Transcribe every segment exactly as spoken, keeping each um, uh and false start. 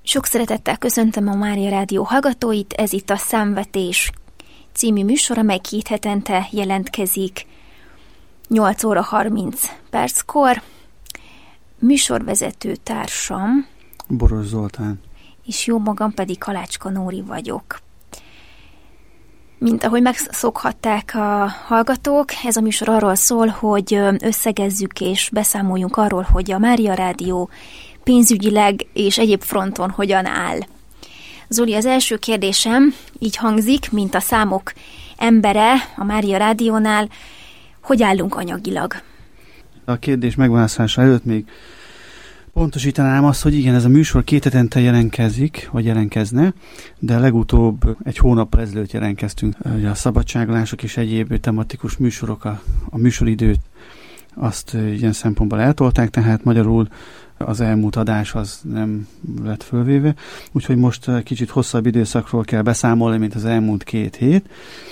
Sok szeretettel köszöntöm a Mária Rádió hallgatóit, ez itt a Számvetés című műsor, amely két hetente jelentkezik nyolc óra harminc perckor. Műsorvezető társam Boros Zoltán. És jó magam pedig Kalácska Nóri vagyok. Mint ahogy megszokhatták a hallgatók, ez a műsor arról szól, hogy összegezzük és beszámoljunk arról, hogy a Mária Rádió pénzügyileg és egyéb fronton hogyan áll. Zoli, az első kérdésem így hangzik, mint a számok embere a Mária Rádiónál, hogy állunk anyagilag? A kérdés megválaszolása előtt még pontosítanám azt, hogy igen, ez a műsor két hetente jelentkezik, vagy jelentkezne, de legutóbb egy hónappal ezelőtt jelentkeztünk. Ugye a szabadságlások és egyéb tematikus műsorok, a, a műsoridőt azt ilyen szempontból eltolták, tehát magyarul az elmúlt adás az nem lett fölvéve, úgyhogy most kicsit hosszabb időszakról kell beszámolni, mint az elmúlt két hét.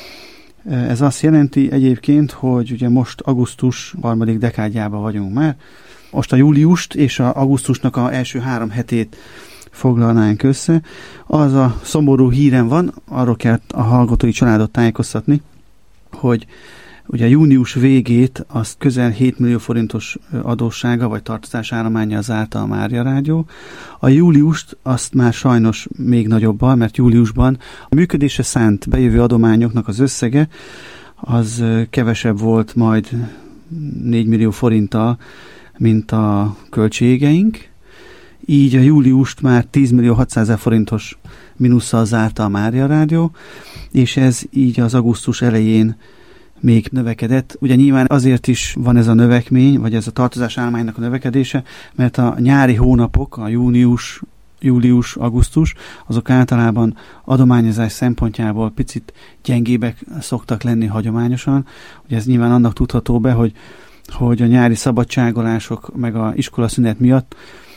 Ez azt jelenti egyébként, hogy ugye most augusztus harmadik dekádjában vagyunk már, most a júliust és a augusztusnak a első három hetét foglalnánk össze. Az a szomorú hírem van, arról kell a hallgatói családot tájékoztatni, hogy ugye a június végét azt közel hét millió forintos adóssága vagy tartozásállománya zárta a Mária Rádió. A júliust azt már sajnos még nagyobbal, mert júliusban a működésre szánt bejövő adományoknak az összege az kevesebb volt majd négy millió forinttal, mint a költségeink. Így a júliust már tíz millió hatszázezer forintos mínusszal zárta a Mária Rádió, és ez így az augusztus elején még növekedett. Ugye nyilván azért is van ez a növekmény, vagy ez a tartozásállománynak a növekedése, mert a nyári hónapok, a június, július, augusztus, azok általában adományozás szempontjából picit gyengébbek szoktak lenni hagyományosan. Ugye ez nyilván annak tudható be, hogy, hogy a nyári szabadságolások meg a iskolaszünet miatt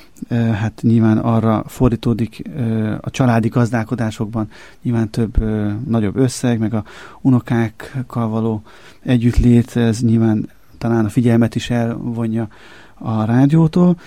hát nyilván arra fordítódik a családi gazdálkodásokban nyilván több, nagyobb összeg, meg a unokákkal való együttlét, ez nyilván talán a figyelmet is elvonja a rádiótól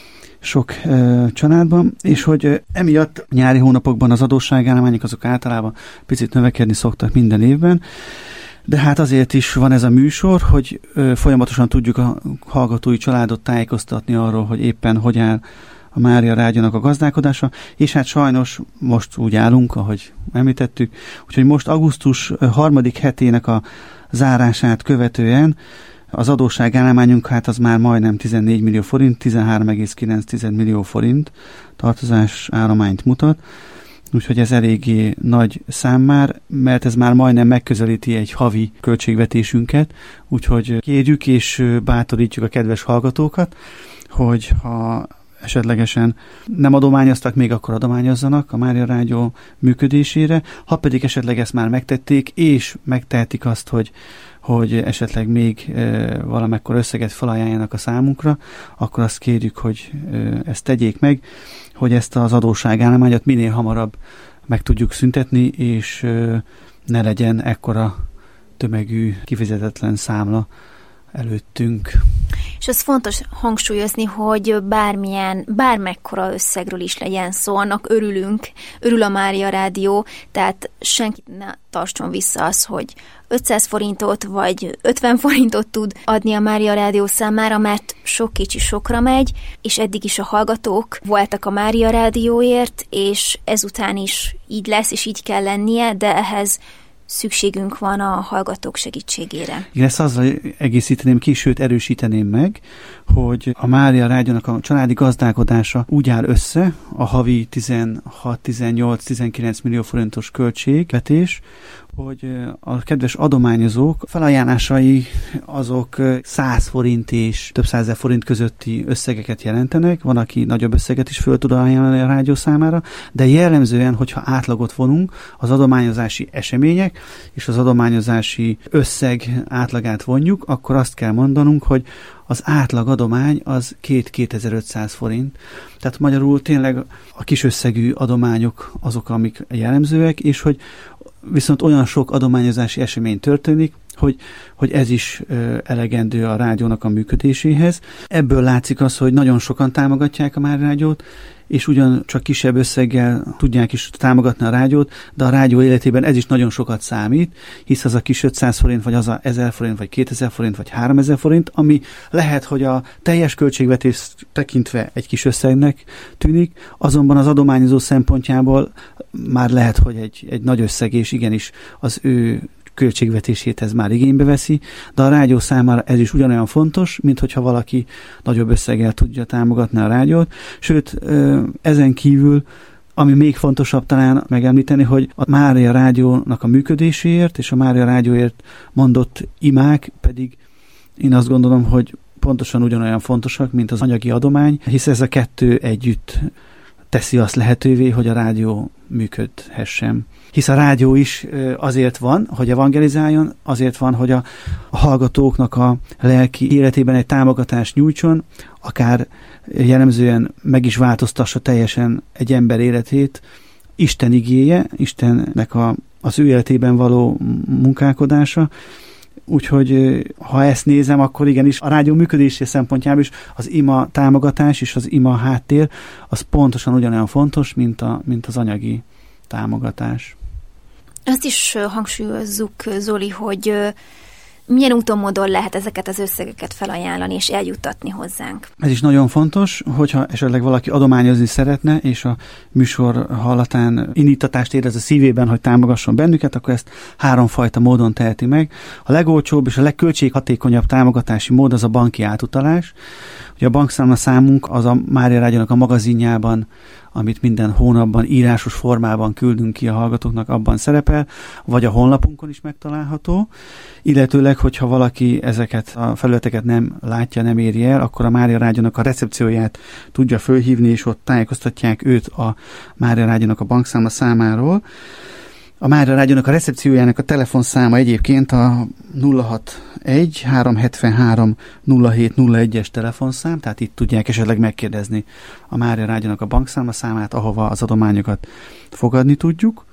sok családban, és hogy emiatt nyári hónapokban az adósságállományok azok általában picit növekedni szoktak minden évben, de hát azért is van ez a műsor, hogy ö, folyamatosan tudjuk a hallgatói családot tájékoztatni arról, hogy éppen hogy áll a Mária Rádiónak a gazdálkodása, és hát sajnos most úgy állunk, ahogy említettük, úgyhogy most augusztus harmadik hetének a zárását követően az adósságállományunk hát az már majdnem tizennégy millió forint, tizenhárom egész kilenc millió forint tartozás állományt mutat. Úgyhogy ez eléggé nagy szám már, mert ez már majdnem megközelíti egy havi költségvetésünket, úgyhogy kérjük és bátorítjuk a kedves hallgatókat, hogy ha esetlegesen nem adományoztak, még akkor adományozzanak a Mária Rádió működésére, ha pedig esetleg ezt már megtették, és megtehetik azt, hogy hogy esetleg még e, valamekkor összeget felajánljanak a számunkra, akkor azt kérjük, hogy e, ezt tegyék meg, hogy ezt az adósságállományot minél hamarabb meg tudjuk szüntetni, és e, ne legyen ekkora tömegű, kifizetetlen számla előttünk. És ez fontos hangsúlyozni, hogy bármilyen, bármekkora összegről is legyen szó, annak örülünk, örül a Mária Rádió, tehát senki ne tartson vissza az, hogy ötszáz forintot vagy ötven forintot tud adni a Mária Rádió számára, mert sok kicsi sokra megy, és eddig is a hallgatók voltak a Mária Rádióért, és ezután is így lesz, és így kell lennie, de ehhez szükségünk van a hallgatók segítségére. Igen, ezt azzal egészíteném ki, sőt erősíteném meg, hogy a Mária Rádiónak a családi gazdálkodása úgy áll össze, a havi tizenhat, tizennyolc, tizenkilenc millió forintos költségvetés, hogy a kedves adományozók felajánlásai azok száz forint és több százezer forint közötti összegeket jelentenek, van, aki nagyobb összeget is föl tud ajánlani a rádió számára, de jellemzően, hogyha átlagot vonunk, az adományozási események és az adományozási összeg átlagát vonjuk, akkor azt kell mondanunk, hogy az átlag adomány az két-kétezer-ötszáz forint. Tehát magyarul tényleg a kis összegű adományok azok, amik jellemzőek, és hogy viszont olyan sok adományozási esemény történik, hogy, hogy ez is ö, elegendő a rádiónak a működéséhez. Ebből látszik az, hogy nagyon sokan támogatják a Mária Rádiót, és ugyan csak kisebb összeggel tudják is támogatni a rádiót, de a rádió életében ez is nagyon sokat számít, hisz az a kis ötszáz forint, vagy az a ezer forint, vagy kétezer forint, vagy háromezer forint, ami lehet, hogy a teljes költségvetést tekintve egy kis összegnek tűnik, azonban az adományozó szempontjából már lehet, hogy egy, egy nagy összeg, és igenis az ő költségvetését ez már igénybe veszi, de a rádió számára ez is ugyanolyan fontos, mint hogyha valaki nagyobb összeggel tudja támogatni a rádiót. Sőt, ezen kívül, ami még fontosabb talán megemlíteni, hogy a Mária Rádiónak a működéséért és a Mária Rádióért mondott imák pedig én azt gondolom, hogy pontosan ugyanolyan fontosak, mint az anyagi adomány, hisz ez a kettő együtt teszi azt lehetővé, hogy a rádió működhessen. Hisz a rádió is azért van, hogy evangelizáljon, azért van, hogy a, a hallgatóknak a lelki életében egy támogatást nyújtson, akár jellemzően meg is változtassa teljesen egy ember életét, Isten igéje, Istennek a, az ő életében való munkálkodása. Úgyhogy ha ezt nézem, akkor igenis a rádió működési szempontjából is az ima támogatás és az ima háttér az pontosan ugyanolyan fontos, mint, a, mint az anyagi támogatás. Azt is hangsúlyozzuk, Zoli, hogy milyen úton módon lehet ezeket az összegeket felajánlani és eljuttatni hozzánk. Ez is nagyon fontos, hogyha esetleg valaki adományozni szeretne, és a műsor hallatán indítatást érez a szívében, hogy támogasson bennünket, akkor ezt háromfajta módon teheti meg. A legolcsóbb és a legköltséghatékonyabb támogatási mód az a banki átutalás. Ugye a bankszámla számunk az a Mária Rádiónak a magazinjában, amit minden hónapban írásos formában küldünk ki a hallgatóknak, abban szerepel, vagy a honlapunkon is megtalálható. Illetőleg, hogyha valaki ezeket a felületeket nem látja, nem éri el, akkor a Mária Rádiónak a recepcióját tudja fölhívni, és ott tájékoztatják őt a Mária Rádiónak a bankszámla számáról. A Mária Rádiónak a recepciójának a telefonszáma egyébként a nulla hatvanegy háromszázhetvenhárom nulla hét nulla egyes telefonszám, tehát itt tudják esetleg megkérdezni a Mária Rádiónak a bankszámla számát, ahova az adományokat fogadni tudjuk.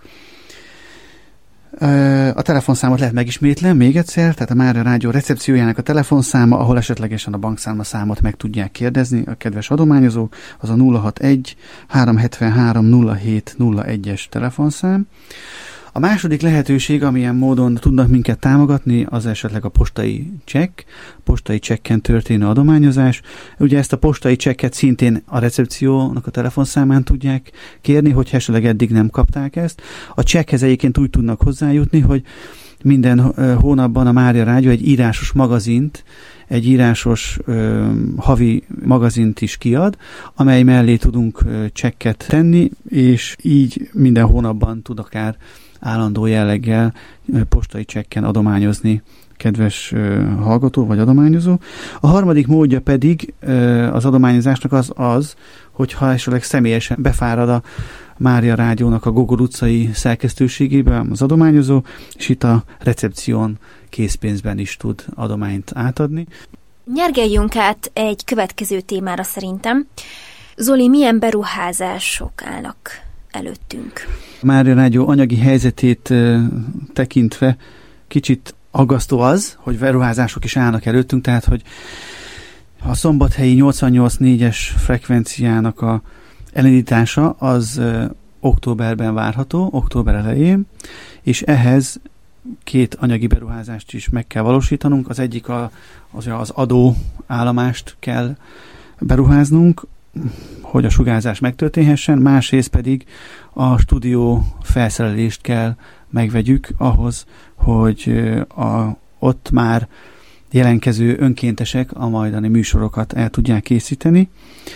A telefonszámot lehet megismétlen még egyszer, tehát a Mária Rádió recepciójának a telefonszáma, ahol esetlegesen a bankszámla számot meg tudják kérdezni a kedves adományozók, az a nulla hatvanegy háromszázhetvenhárom nulla hét nulla egyes telefonszám. A második lehetőség, amilyen módon tudnak minket támogatni, az esetleg a postai csekk, postai csekken történő adományozás. Ugye ezt a postai csekket szintén a recepciónak a telefonszámán tudják kérni, hogyha esetleg eddig nem kapták ezt. A csekkhez egyébként úgy tudnak hozzájutni, hogy minden hónapban a Mária Rádió egy írásos magazint, egy írásos ö, havi magazint is kiad, amely mellé tudunk ö, csekket tenni, és így minden hónapban tud akár állandó jelleggel ö, postai csekken adományozni kedves ö, hallgató vagy adományozó. A harmadik módja pedig ö, az adományozásnak az az, hogyha esetleg személyesen befárad a Mária Rádiónak a Gogol utcai szerkesztőségébe az adományozó, és itt a recepción készpénzben is tud adományt átadni. Nyergeljünk át egy következő témára szerintem. Zoli, milyen beruházások állnak előttünk? A Mária Rádió anyagi helyzetét uh, tekintve kicsit aggasztó az, hogy beruházások is állnak előttünk, tehát hogy a szombathelyi nyolcvannyolc négyes frekvenciának a elindítása az uh, októberben várható, október elején, és ehhez két anyagi beruházást is meg kell valósítanunk. Az egyik a, az, az adóállomást kell beruháznunk, hogy a sugárzás megtörténhessen, másrészt pedig a stúdió felszerelést kell megvegyük ahhoz, hogy a, ott már jelentkező önkéntesek a majdani műsorokat el tudják készíteni.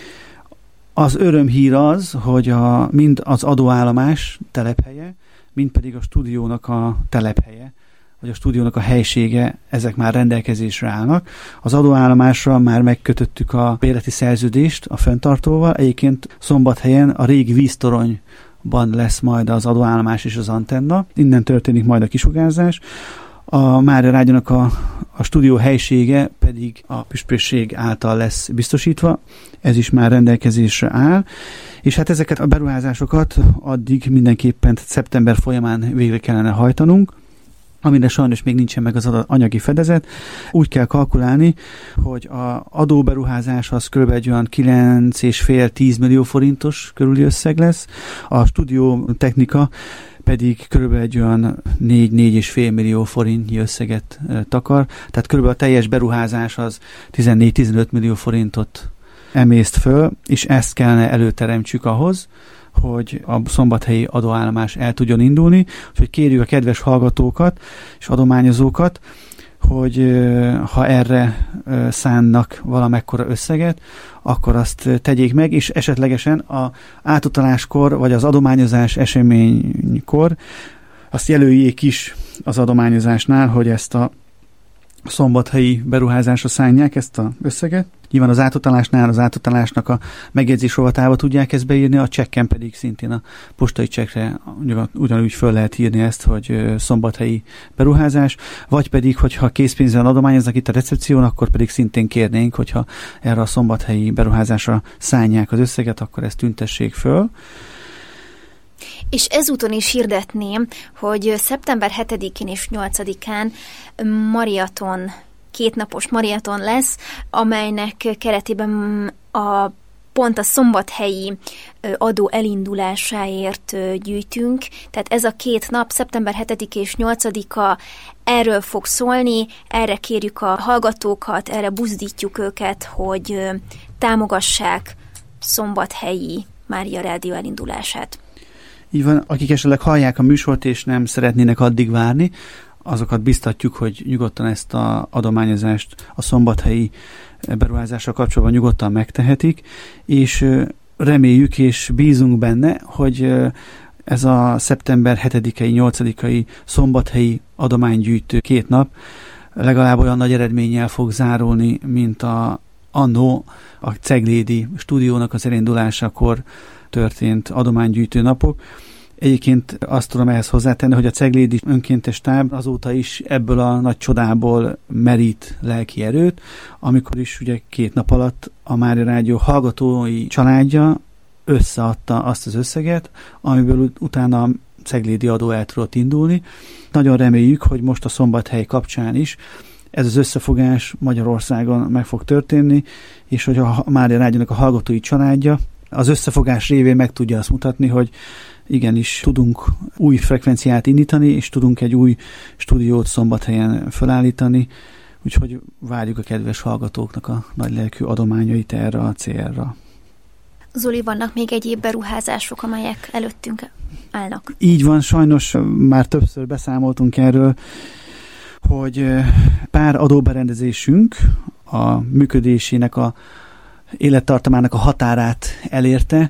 Az örömhír az, hogy a, mind az adóállomás telephelye, mind pedig a stúdiónak a telephelye, vagy a stúdiónak a helysége, ezek már rendelkezésre állnak. Az adóállomásra már megkötöttük a bérleti szerződést a fenntartóval. Egyébként Szombathelyen a régi víztoronyban lesz majd az adóállomás és az antenna. Innen történik majd a kisugárzás. A Mária Rádiónak a, a stúdió helysége pedig a püspökség által lesz biztosítva. Ez is már rendelkezésre áll. És hát ezeket a beruházásokat addig mindenképpen szeptember folyamán végre kellene hajtanunk. amire sajnos még nincsen meg az anyagi fedezet. Úgy kell kalkulálni, hogy a adóberuházás az kb. Egy olyan kilenc és fél tíz millió forintos körüli összeg lesz, a stúdió technika pedig kb. Egy olyan négy-négy és fél millió forintnyi összeget takar, tehát kb. A teljes beruházás az tizennégy-tizenöt millió forintot emészt föl, és ezt kellene előteremtsük ahhoz, hogy a szombathelyi adóállomás el tudjon indulni, úgyhogy kérjük a kedves hallgatókat és adományozókat, hogy ha erre szánnak valamekkora összeget, akkor azt tegyék meg, és esetlegesen az átutaláskor, vagy az adományozás eseménykor azt jelöljék is az adományozásnál, hogy ezt a szombathelyi beruházásra szánják ezt az összeget. Nyilván az átutalásnál az átutalásnak a megjegyzés rovatába tudják ezt beírni, a csekken pedig szintén a postai csekkre ugyanúgy föl lehet írni ezt, hogy szombathelyi beruházás, vagy pedig, hogyha készpénzen adományoznak itt a recepción, akkor pedig szintén kérnénk, hogyha erre a szombathelyi beruházásra szánják az összeget, akkor ezt tüntessék föl. És ezúton is hirdetném, hogy szeptember hetedikén és nyolcadikán maraton, kétnapos maraton lesz, amelynek keretében a pont a szombathelyi adó elindulásáért gyűjtünk. Tehát ez a két nap, szeptember hetedike és nyolcadika erről fog szólni, erre kérjük a hallgatókat, erre buzdítjuk őket, hogy támogassák Szombathelyi Mária Rádió elindulását. Így van, akik esetleg hallják a műsort és nem szeretnének addig várni, azokat biztatjuk, hogy nyugodtan ezt az adományozást a szombathelyi beruházással kapcsolatban nyugodtan megtehetik, és reméljük és bízunk benne, hogy ez a szeptember hetedikei, nyolcadikai szombathelyi adománygyűjtő két nap legalább olyan nagy eredménnyel fog zárulni, mint a annó a Ceglédi stúdiónak az elindulásakor történt adománygyűjtő napok. Egyébként azt tudom ehhez hozzátenni, hogy a Ceglédi önkéntes táb azóta is ebből a nagy csodából merít lelki erőt, amikor is ugye két nap alatt a Mária Rádió hallgatói családja összeadta azt az összeget, amiből utána a Ceglédi adó el tudott indulni. Nagyon reméljük, hogy most a Szombathely kapcsán is ez az összefogás Magyarországon meg fog történni, és hogy a Mária Rádiónak a hallgatói családja az összefogás révén meg tudja azt mutatni, hogy igenis tudunk új frekvenciát indítani, és tudunk egy új stúdiót Szombathelyen felállítani, úgyhogy várjuk a kedves hallgatóknak a nagylelkű adományait erre a célra. Zoli, vannak még egyéb beruházások, amelyek előttünk állnak? Így van, sajnos már többször beszámoltunk erről, hogy pár adóberendezésünk a működésének a élettartamának a határát elérte,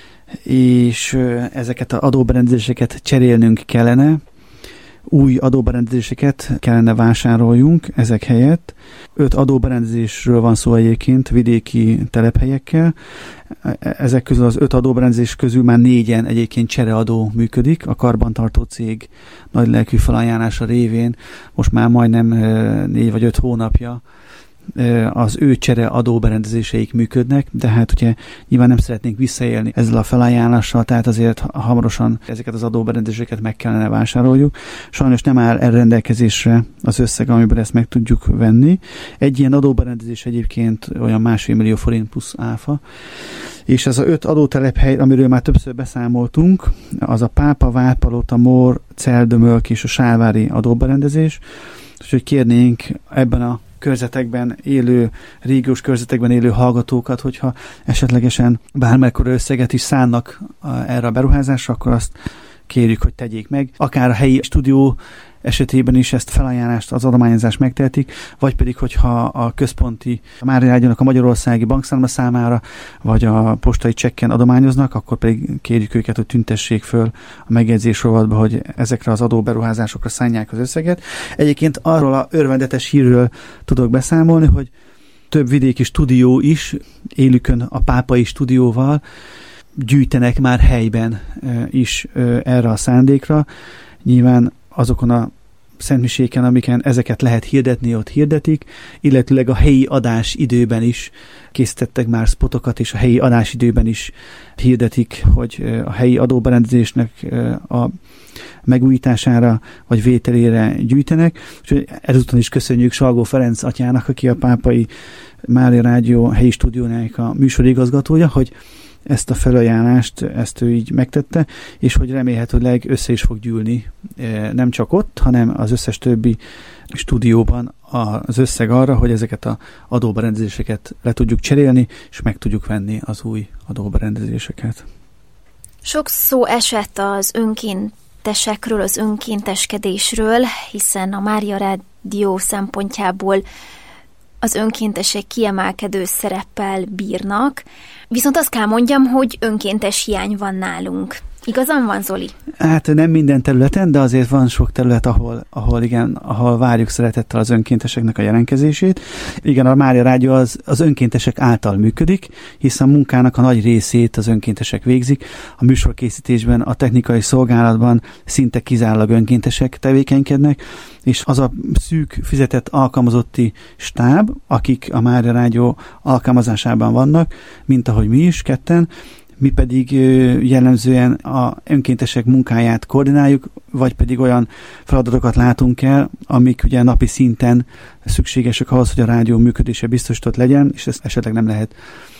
és ezeket az adóberendezéseket cserélnünk kellene, új adóberendezéseket kellene vásároljunk ezek helyett. Öt adóberendezésről van szó egyébként vidéki telephelyekkel. Ezek közül az öt adóberendezés közül már négyen egyébként csereadó működik. A karbantartó cég nagylelkű felajánlása révén most már majdnem négy vagy öt hónapja az ő csere adóberendezéseik működnek, de hát ugye nyilván nem szeretnénk visszaélni ezzel a felajánlással, tehát azért hamarosan ezeket az adóberendezéseket meg kellene vásároljuk. Sajnos nem áll elrendelkezésre az összeg, amiből ezt meg tudjuk venni. Egy ilyen adóberendezés egyébként olyan másfél millió forint plusz áfa, és ez az öt adótelephely, amiről már többször beszámoltunk, az a Pápa, Várpalota, Mór, Celdömölk és a Sálvári adóberendezés, úgyhogy kérnénk ebben a körzetekben élő, régiós körzetekben élő hallgatókat, hogyha esetlegesen bármekkora összeget is szánnak erre a beruházásra, akkor azt kérjük, hogy tegyék meg. Akár a helyi stúdió esetében is ezt felajánlást, az adományozást megtehetik, vagy pedig, hogyha a központi, a Mária Rádiónak a magyarországi bankszámla számára, vagy a postai csekken adományoznak, akkor pedig kérjük őket, hogy tüntessék föl a megjegyzés rovatba, hogy ezekre az adóberuházásokra szánják az összeget. Egyébként arról a örvendetes hírről tudok beszámolni, hogy több vidéki stúdió is, élükön a pápai stúdióval gyűjtenek már helyben is erre a szándékra. Nyilván azokon a szentmiséken, amiken ezeket lehet hirdetni, ott hirdetik, illetőleg a helyi adás időben is készítettek már spotokat, és a helyi adás időben is hirdetik, hogy a helyi adóberendezésnek a megújítására vagy vételére gyűjtenek. Úgyhogy ezúton is köszönjük Salgó Ferenc atyának, aki a Pápai Mária Rádió helyi stúdiójának a műsorigazgatója, hogy ezt a felajánlást, ezt ő így megtette, és hogy remélhetőleg össze is fog gyűlni nem csak ott, hanem az összes többi stúdióban az összeg arra, hogy ezeket az adóberendezéseket le tudjuk cserélni, és meg tudjuk venni az új adóberendezéseket. Sok szó esett az önkéntesekről, az önkénteskedésről, hiszen a Mária Rádió szempontjából az önkéntesek kiemelkedő szereppel bírnak, viszont azt kell mondjam, hogy önkéntes hiány van nálunk. Igazán van, Zoli? Hát nem minden területen, de azért van sok terület, ahol, ahol igen, ahol várjuk szeretettel az önkénteseknek a jelentkezését. Igen, a Mária Rádió az, az önkéntesek által működik, hiszen a munkának a nagy részét az önkéntesek végzik. A műsorkészítésben, a technikai szolgálatban szinte kizárólag önkéntesek tevékenykednek, és az a szűk fizetett alkalmazotti stáb, akik a Mária Rádió alkalmazásában vannak, mint ahogy mi is ketten, mi pedig jellemzően a önkéntesek munkáját koordináljuk, vagy pedig olyan feladatokat látunk el, amik ugye napi szinten szükségesek ahhoz, hogy a rádió működése biztosított legyen, és ezt esetleg nem lehet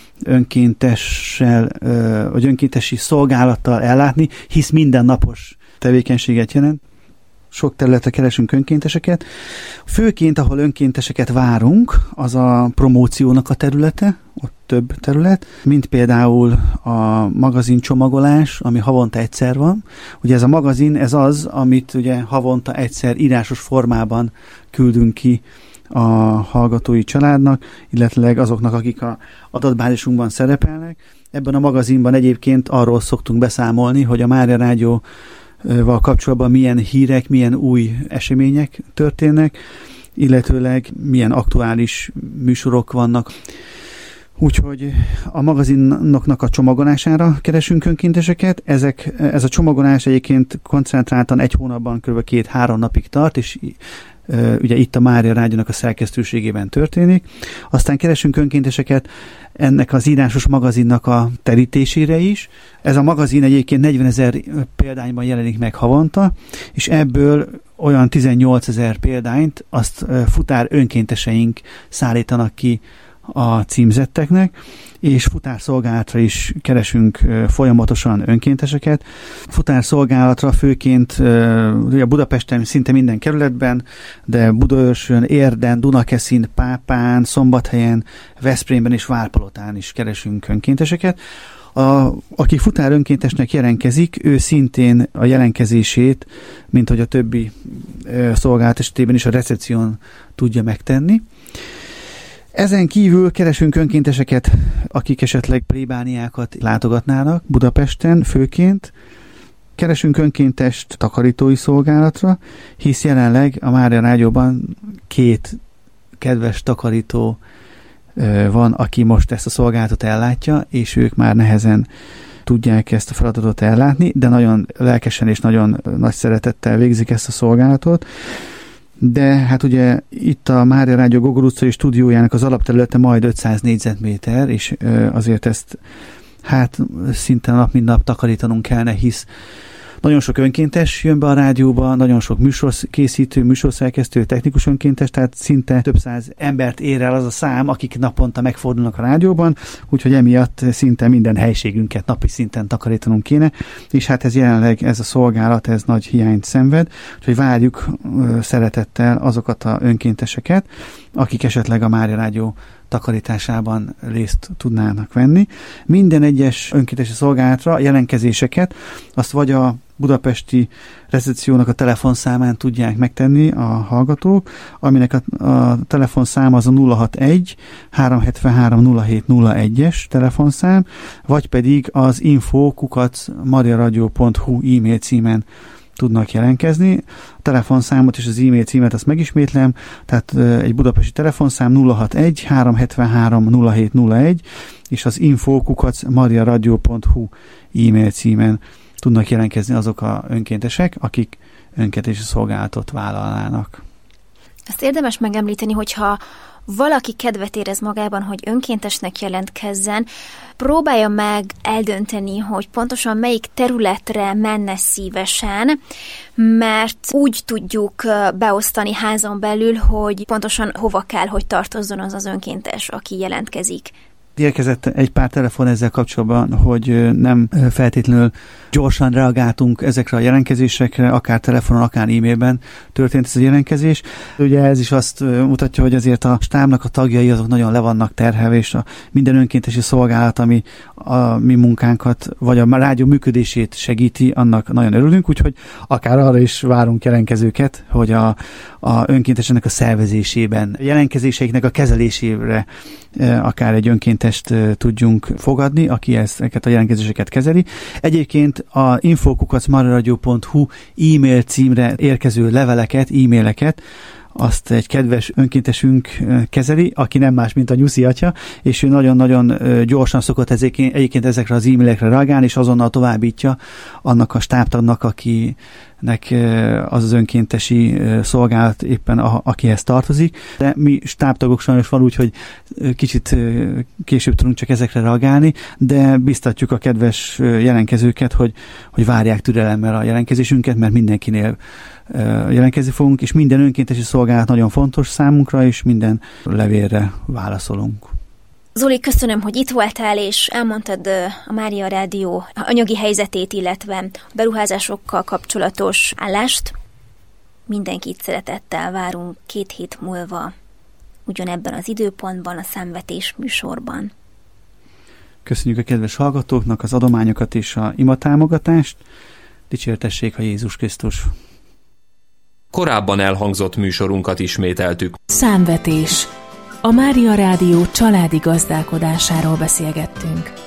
önkéntessel, vagy önkéntesi szolgálattal ellátni, hisz mindennapos tevékenységet jelent. Sok területre keresünk önkénteseket. Főként, ahol önkénteseket várunk, az a promóciónak a területe, ott több terület, mint például a magazin csomagolás, ami havonta egyszer van. Ugye ez a magazin, ez az, amit ugye havonta egyszer írásos formában küldünk ki a hallgatói családnak, illetve azoknak, akik a adatbázisunkban szerepelnek. Ebben a magazinban egyébként arról szoktunk beszámolni, hogy a Mária Rádió val kapcsolatban milyen hírek, milyen új események történnek, illetőleg milyen aktuális műsorok vannak. Úgyhogy a magazinoknak a csomagolására keresünk önkénteseket. Ezek, ez a csomagolás egyébként koncentráltan egy hónapban kb. két-három napig tart, és ugye itt a Mária Rádiónak a szerkesztőségében történik. Aztán keresünk önkénteseket ennek az írásos magazinnak a terítésére is. Ez a magazin egyébként negyvenezer példányban jelenik meg havonta, és ebből olyan tizennyolcezer példányt azt futár önkénteseink szállítanak ki a címzetteknek, és futárszolgálatra is keresünk folyamatosan önkénteseket. Futárszolgálatra főként ugye Budapesten szinte minden kerületben, de Budaörsön, Érden, Dunakeszin, Pápán, Szombathelyen, Veszprémben és Várpalotán is keresünk önkénteseket. A, aki futár önkéntesnek jelentkezik, ő szintén a jelentkezését, mint hogy a többi szolgálat esetében is a recepción tudja megtenni. Ezen kívül keresünk önkénteseket, akik esetleg plébániákat látogatnának Budapesten főként. Keresünk önkéntest takarítói szolgálatra, hisz jelenleg a Mária Rádióban két kedves takarító van, aki most ezt a szolgálatot ellátja, és ők már nehezen tudják ezt a feladatot ellátni, de nagyon lelkesen és nagyon nagy szeretettel végzik ezt a szolgálatot. De hát ugye itt a Mária Rádió Gogol utcai stúdiójának az alapterülete majd ötszáz négyzetméter, és azért ezt hát szinte nap mint nap takarítanunk kellene, hisz nagyon sok önkéntes jön be a rádióba, nagyon sok műsorkészítő, műsorszerkesztő, technikus önkéntes, tehát szinte több száz embert ér el az a szám, akik naponta megfordulnak a rádióban, úgyhogy emiatt szinte minden helységünket napi szinten takarítanunk kéne, és hát ez jelenleg, ez a szolgálat, ez nagy hiányt szenved, úgyhogy várjuk szeretettel azokat a önkénteseket, akik esetleg a Mária Rádió takarításában részt tudnának venni. Minden egyes önkéntesi szolgálatra jelentkezéseket azt vagy a budapesti recepciónak a telefonszámán tudják megtenni a hallgatók, aminek a, a telefonszám az a nulla hatvanegy háromszázhetvenhárom nulla hét nulla egyes telefonszám, vagy pedig az info kukac mariaradio pont hu e-mail címen tudnak jelentkezni. A telefonszámot és az e-mail címet azt megismétlem, tehát egy budapesti telefonszám nulla hatvanegy háromszázhetvenhárom nulla hét nulla egy és az info kukac mariaradio pont hu e-mail címen tudnak jelentkezni azok a önkéntesek, akik önkéntesi szolgálatot vállalnának. Ezt érdemes megemlíteni, hogyha valaki kedvet érez magában, hogy önkéntesnek jelentkezzen, próbálja meg eldönteni, hogy pontosan melyik területre menne szívesen, mert úgy tudjuk beosztani házon belül, hogy pontosan hova kell, hogy tartozzon az az önkéntes, aki jelentkezik. Érkezett egy pár telefon ezzel kapcsolatban, hogy nem feltétlenül gyorsan reagáltunk ezekre a jelentkezésekre, akár telefonon, akár e-mailben történt ez a jelentkezés. Ugye ez is azt mutatja, hogy azért a stábnak a tagjai azok nagyon le vannak terhelve, és a minden önkéntesi szolgálat, ami a mi munkánkat, vagy a rádió működését segíti, annak nagyon örülünk, úgyhogy akár arra is várunk jelentkezőket, hogy a, a önkéntesenek a szervezésében, jelentkezéseiknek a kezelésére akár egy önkéntest tudjunk fogadni, aki ezeket a jelentkezéseket kezeli. Egyébként a info kukac mariaradio pont hu e-mail címre érkező leveleket, e-maileket, azt egy kedves önkéntesünk kezeli, aki nem más, mint a Nyuszi atya, és ő nagyon-nagyon gyorsan szokott egyébként ezekre az e-mailekre reagálni, és azonnal továbbítja annak a stábtagnak, akinek az az önkéntesi szolgálat éppen a, akihez tartozik. De mi stábtagok sajnos van úgy, hogy kicsit később tudunk csak ezekre reagálni, de biztatjuk a kedves jelentkezőket, hogy, hogy várják türelemmel a jelentkezésünket, mert mindenkinél jelentkezni fogunk, és minden önkéntesi szolgálat nagyon fontos számunkra, és minden levélre válaszolunk. Zoli, köszönöm, hogy itt voltál, és elmondtad a Mária Rádió anyagi helyzetét, illetve a beruházásokkal kapcsolatos állást. Mindenkit szeretettel várunk két hét múlva, ugyanebben az időpontban, a Számvetés műsorban. Köszönjük a kedves hallgatóknak az adományokat és a imatámogatást. Dicsértessék a Jézus Krisztus! Korábban elhangzott műsorunkat ismételtük. Számvetés. A Mária Rádió családi gazdálkodásáról beszélgettünk.